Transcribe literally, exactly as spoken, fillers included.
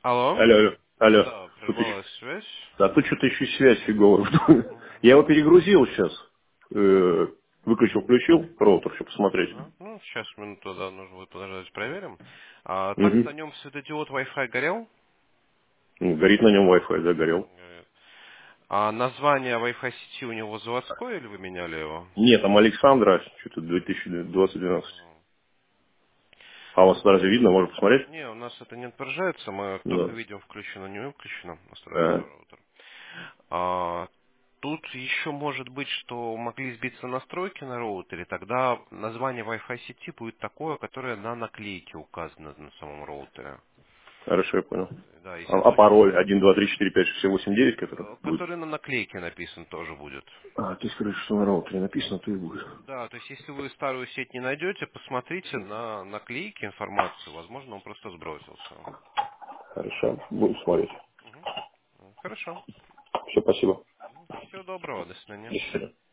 Алло? Алло, алло, алло. Да, Тут еще, прервалась связь. да, тут что-то еще связь фиговая. Я его Мгм. перегрузил сейчас. Э, выключил, включил роутер, чтобы посмотреть. Ага. Ну, сейчас минуту, да, нужно будет подождать, проверим. А, так Угу. на нем светодиод Wi-Fi горел? Ну, горит на нем Wi-Fi, да, горел. Горит. А название Wi-Fi сети у него заводское или вы меняли его? Нет, там Александра, что-то две тысячи двадцать-двенадцать. Мгм. А у вас разве видно, можно посмотреть? Не, у нас это не отображается, мы только Да. видим включено, не выключено, настройки А, роутера. А, тут еще может быть, что могли сбиться настройки на роутере, тогда название Wi-Fi сети будет такое, которое на наклейке указано на самом роутере. хорошо, я понял. Да, А, а естественно, пароль один, два, три, четыре, пять, шесть, семь, восемь, девять, который э, будет? который на наклейке написан тоже будет. А, ты скажешь, что на роутере написано, то и будет. Да, то есть если вы старую сеть не найдете, посмотрите на наклейке информацию, возможно, он просто сбросился. Хорошо, буду смотреть. Мгм. Хорошо. Все, спасибо. Всего доброго, до До свидания. свидания.